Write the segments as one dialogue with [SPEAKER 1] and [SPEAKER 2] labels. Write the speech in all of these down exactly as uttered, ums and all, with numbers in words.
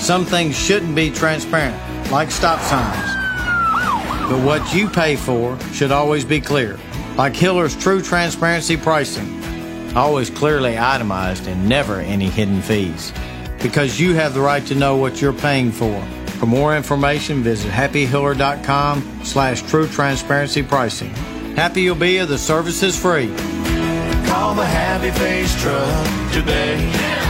[SPEAKER 1] some things shouldn't be transparent, like stop signs. But what you pay for should always be clear, like Hiller's True Transparency Pricing. Always clearly itemized and never any hidden fees. Because you have the right to know what you're paying for. For more information, visit happyhiller.com slash true transparency pricing. Happy you'll be if the service is free.
[SPEAKER 2] Call the Happy Face Truck today.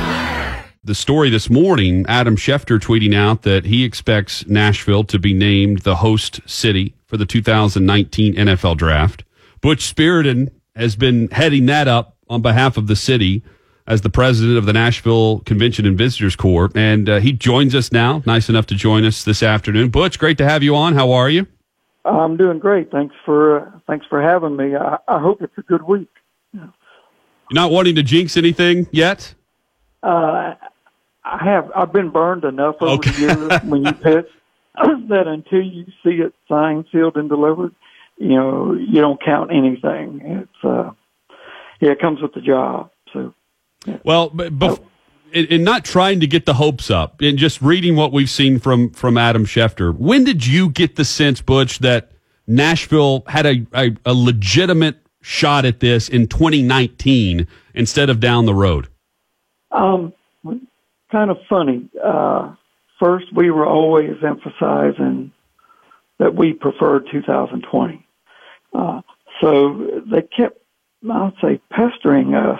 [SPEAKER 3] The story this morning, Adam Schefter tweeting out that he expects Nashville to be named the host city for the two thousand nineteen N F L Draft. Butch Spiriton has been heading that up on behalf of the city as the president of the Nashville Convention and Visitors Corps. And uh, he joins us now, nice enough to join us this afternoon. Butch, great to have you on. How are you?
[SPEAKER 4] I'm doing great. Thanks for uh, thanks for having me. I, I hope it's a good week.
[SPEAKER 3] You're not wanting to jinx anything yet?
[SPEAKER 4] Uh, I have. I've been burned enough over
[SPEAKER 3] Okay.
[SPEAKER 4] the years when you pitch that until you see it signed, sealed, and delivered, you know, you don't count anything. It's uh, yeah, it comes with the job. So.
[SPEAKER 3] Well, but, but in, in not trying to get the hopes up, in just reading what we've seen from from Adam Schefter, when did you get the sense, Butch, that Nashville had a, a, a legitimate shot at this in twenty nineteen instead of down the road?
[SPEAKER 4] Um, kind of funny. Uh, first, we were always emphasizing that we preferred two thousand twenty. Uh, so they kept, I would say, pestering us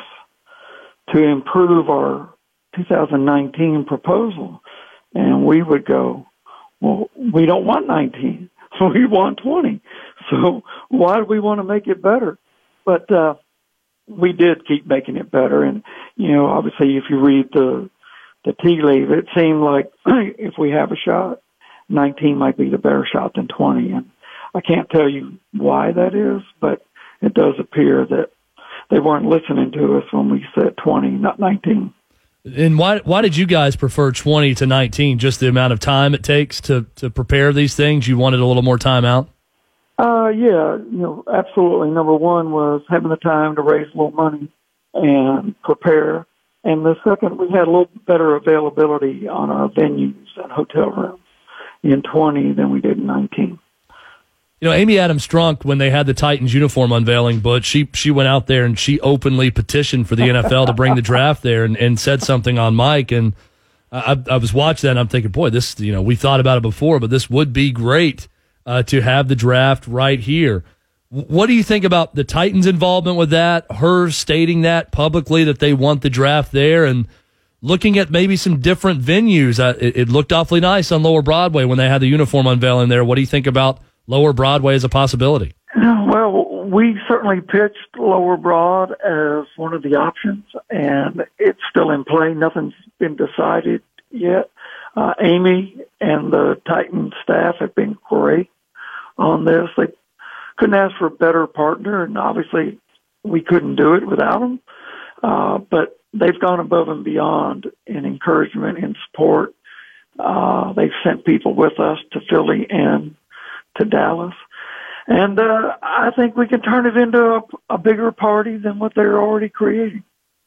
[SPEAKER 4] to improve our two thousand nineteen proposal. And we would go, well, we don't want nineteen. We want twenty. So why do we want to make it better? But uh, we did keep making it better. And, you know, obviously if you read the, the tea leaf, it seemed like if we have a shot, nineteen might be the better shot than twenty. And I can't tell you why that is, but it does appear that they weren't listening to us when we said twenty, not nineteen.
[SPEAKER 5] And why why did you guys prefer twenty to nineteen? Just the amount of time it takes to, to prepare these things? You wanted a little more time out?
[SPEAKER 4] Uh, yeah, you know, absolutely. Number one was having the time to raise a little money and prepare. And the second, we had a little better availability on our venues and hotel rooms in twenty than we did in nineteen.
[SPEAKER 5] You know, Amy Adams Strunk, when they had the Titans uniform unveiling, but she she went out there and she openly petitioned for the N F L to bring the draft there and, and said something on mic. And I, I was watching that and I'm thinking, boy, this, you know, we thought about it before, but this would be great uh, to have the draft right here. What do you think about the Titans' involvement with that, her stating that publicly, that they want the draft there, and looking at maybe some different venues? Uh, it, it looked awfully nice on Lower Broadway when they had the uniform unveiling there. What do you think about Lower Broadway as a possibility?
[SPEAKER 4] Well, we certainly pitched Lower Broad as one of the options, and it's still in play. Nothing's been decided yet. Uh, Amy and the Titan staff have been great on this. They couldn't ask for a better partner, and obviously we couldn't do it without them. Uh, but they've gone above and beyond in encouragement and support. Uh, they've sent people with us to Philly and to Dallas. And uh, I think we can turn it into a, a bigger party than what they're already creating.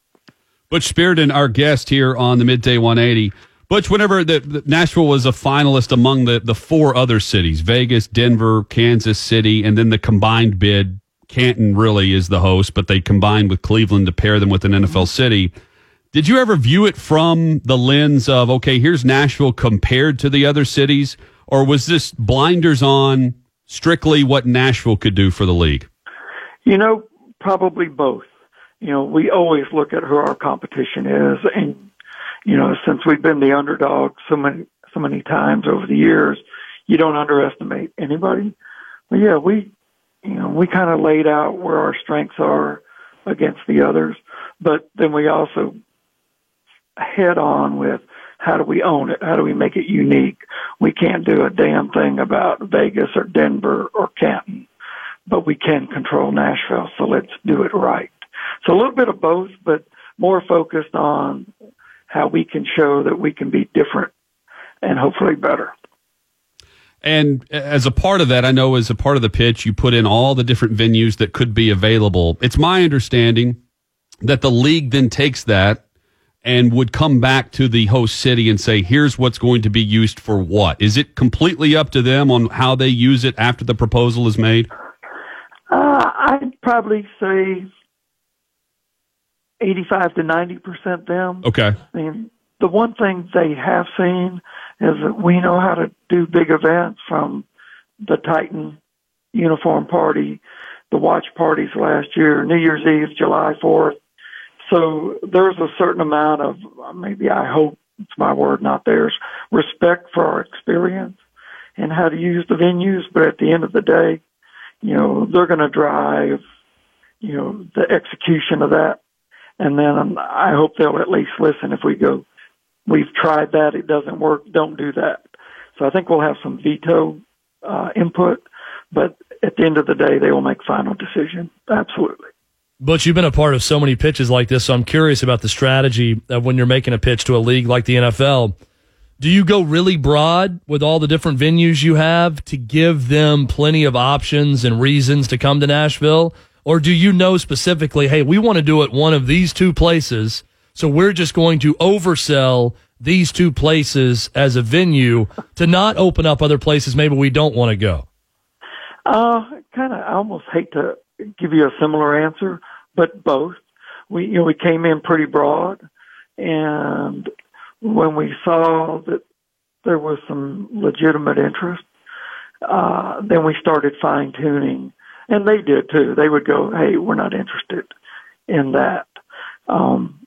[SPEAKER 3] Butch Spiriton, our guest here on the Midday one eighty. Butch, whenever the, the Nashville was a finalist among the, the four other cities, Vegas, Denver, Kansas City, and then the combined bid, Canton really is the host, but they combined with Cleveland to pair them with an N F L city. Did you ever view it from the lens of, okay, here's Nashville compared to the other cities? Or was this blinders on strictly what Nashville could do for the league?
[SPEAKER 4] You know, probably both. You know, we always look at who our competition is. And, you know, since we've been the underdog so many, so many times over the years, you don't underestimate anybody. But yeah, we, you know, we kind of laid out where our strengths are against the others. But then we also head on with, how do we own it? How do we make it unique? We can't do a damn thing about Vegas or Denver or Canton, but we can control Nashville, so let's do it right. So a little bit of both, but more focused on how we can show that we can be different and hopefully better.
[SPEAKER 3] And as a part of that, I know as a part of the pitch, you put in all the different venues that could be available. It's my understanding that the league then takes that and would come back to the host city and say, here's what's going to be used for what? Is it completely up to them on how they use it after the proposal is made?
[SPEAKER 4] Uh, I'd probably say eighty-five to ninety percent them.
[SPEAKER 3] Okay.
[SPEAKER 4] I mean, the one thing they have seen is that we know how to do big events, from the Titan uniform party, the watch parties last year, New Year's Eve, July fourth. So there's a certain amount of, maybe I hope it's my word, not theirs, respect for our experience and how to use the venues. But at the end of the day, you know, they're going to drive, you know, the execution of that. And then I hope they'll at least listen if we go, we've tried that, it doesn't work, don't do that. So I think we'll have some veto uh, input, but at the end of the day, they will make final decision. Absolutely.
[SPEAKER 5] But you've been a part of so many pitches like this, so I'm curious about the strategy of when you're making a pitch to a league like the N F L. Do you go really broad with all the different venues you have to give them plenty of options and reasons to come to Nashville? Or do you know specifically, hey, we want to do it one of these two places, so we're just going to oversell these two places as a venue to not open up other places maybe we don't want to go?
[SPEAKER 4] Uh, kind of, I almost hate to give you a similar answer, but both. We, you know, we came in pretty broad, and when we saw that there was some legitimate interest, uh, then we started fine tuning, and they did too. They would go, "Hey, we're not interested in that. Um,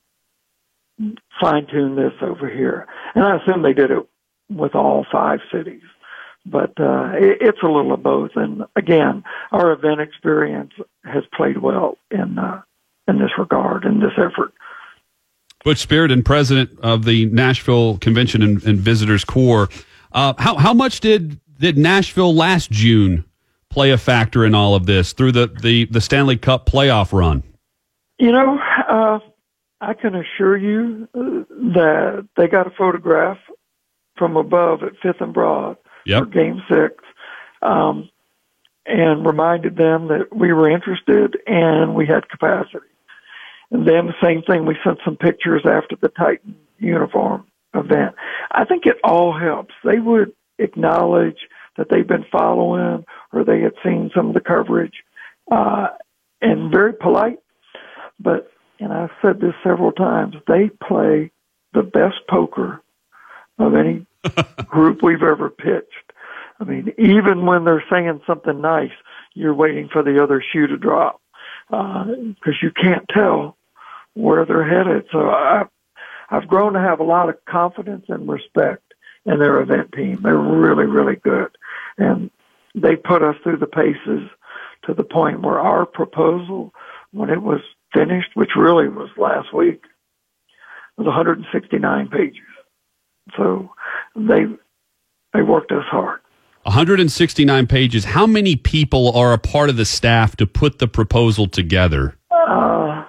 [SPEAKER 4] fine tune this over here," and I assume they did it with all five cities. But uh, it, it's a little of both. And again, our event experience has played well in uh, in this regard, in this effort.
[SPEAKER 3] Butch Spyridon, president of the Nashville Convention and, and Visitors Corps. Uh, how how much did did Nashville last June play a factor in all of this through the, the, the Stanley Cup playoff run?
[SPEAKER 4] You know, uh, I can assure you that they got a photograph from above at Fifth and Broad.
[SPEAKER 3] Yep.
[SPEAKER 4] For Game Six, um, and reminded them that we were interested and we had capacity. And then the same thing, we sent some pictures after the Titan uniform event. I think it all helps. They would acknowledge that they've been following or they had seen some of the coverage, uh, and very polite. But, and I've said this several times, they play the best poker of any group we've ever pitched. I mean, even when they're saying something nice, you're waiting for the other shoe to drop, because uh, you can't tell where they're headed. So I, I've grown to have a lot of confidence and respect in their event team. They're really, really good. And they put us through the paces to the point where our proposal, when it was finished, which really was last week, was one hundred sixty-nine pages. So they they worked us hard.
[SPEAKER 3] one hundred sixty-nine pages. How many people are a part of the staff to put the proposal together?
[SPEAKER 4] Uh,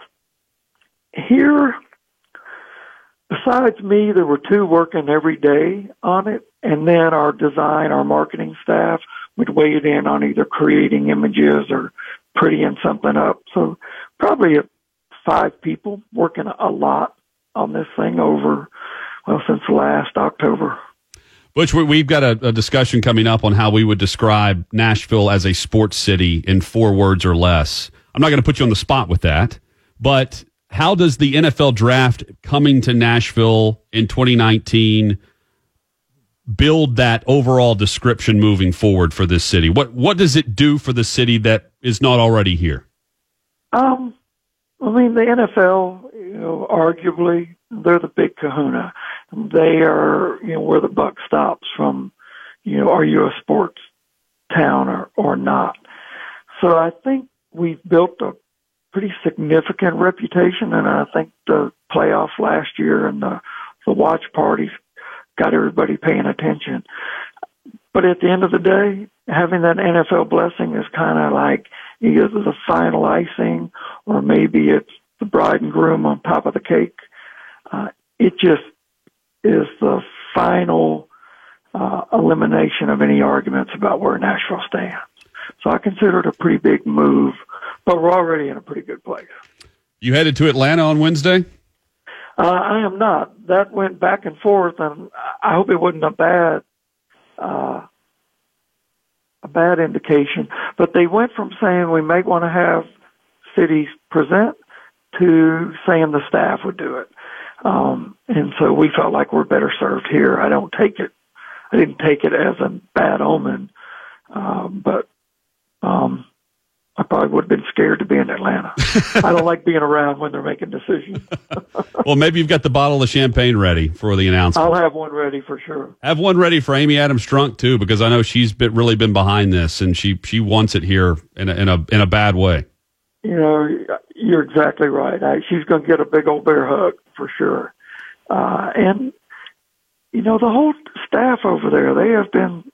[SPEAKER 4] here, besides me, there were two working every day on it, and then our design, our marketing staff would weigh it in on either creating images or prettying something up. So probably five people working a lot on this thing over, well, since last October.
[SPEAKER 3] Butch, we've got a, a discussion coming up on how we would describe Nashville as a sports city in four words or less. I'm not going to put you on the spot with that, but how does the N F L draft coming to Nashville in twenty nineteen build that overall description moving forward for this city? What what does it do for the city that is not already here?
[SPEAKER 4] Um, I mean, the N F L, you know, arguably, they're the big kahuna. They are, you know, where the buck stops from, you know, are you a sports town or, or not? So I think we've built a pretty significant reputation, and I think the playoffs last year and the, the watch parties got everybody paying attention. But at the end of the day, having that N F L blessing is kind of like either the final icing or maybe it's the bride and groom on top of the cake. Uh, it just is the final uh, elimination of any arguments about where Nashville stands. So I consider it a pretty big move, but we're already in a pretty good place.
[SPEAKER 3] You headed to Atlanta on Wednesday?
[SPEAKER 4] Uh, I am not. That went back and forth, and I hope it wasn't a bad, uh, a bad indication. But they went from saying we may want to have cities present to saying the staff would do it. Um, and so we felt like we're better served here. I don't take it, I didn't take it as a bad omen, uh, but, um, I probably would have been scared to be in Atlanta. I don't like being around when they're making decisions.
[SPEAKER 3] Well, maybe you've got the bottle of champagne ready for the announcement.
[SPEAKER 4] I'll have one ready for sure.
[SPEAKER 3] Have one ready for Amy Adams Strunk too, because I know she's been, really been behind this, and she she wants it here in a in a in a bad way.
[SPEAKER 4] You know, you're exactly right. I, she's going to get a big old bear hug for sure. Uh, and you know, the whole staff over there, they have been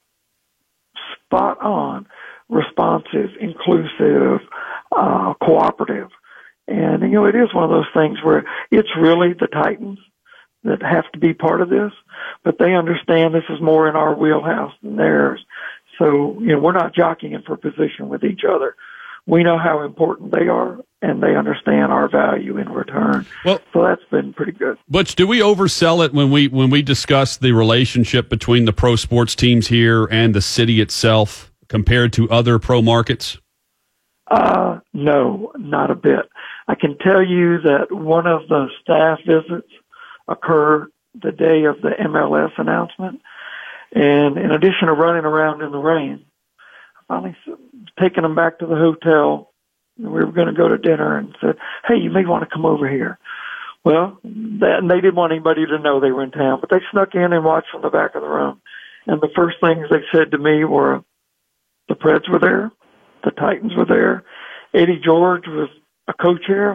[SPEAKER 4] spot on. Responsive, inclusive, uh, cooperative. And, you know, it is one of those things where it's really the Titans that have to be part of this, but they understand this is more in our wheelhouse than theirs. So, you know, we're not jockeying for position with each other. We know how important they are, and they understand our value in return. Well, so that's been pretty good.
[SPEAKER 3] Butch, do we oversell it when we when we discuss the relationship between the pro sports teams here and the city itself compared to other pro markets?
[SPEAKER 4] Uh, no, not a bit. I can tell you that one of the staff visits occurred the day of the M L S announcement. And in addition to running around in the rain, I finally taken them back to the hotel. And we were going to go to dinner and said, hey, you may want to come over here. Well, that, and they didn't want anybody to know they were in town, but they snuck in and watched from the back of the room. And the first things they said to me were, the Preds were there. The Titans were there. Eddie George was a co-chair.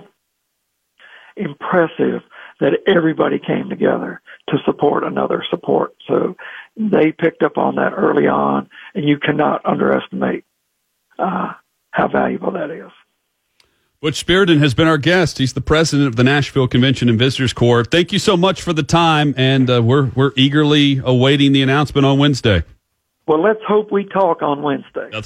[SPEAKER 4] Impressive that everybody came together to support another support. So they picked up on that early on, and you cannot underestimate uh, how valuable that is.
[SPEAKER 3] Butch Spyridon has been our guest. He's the president of the Nashville Convention and Visitors Corps. Thank you so much for the time, and uh, we're we're eagerly awaiting the announcement on Wednesday.
[SPEAKER 4] Well, let's hope we talk on Wednesday.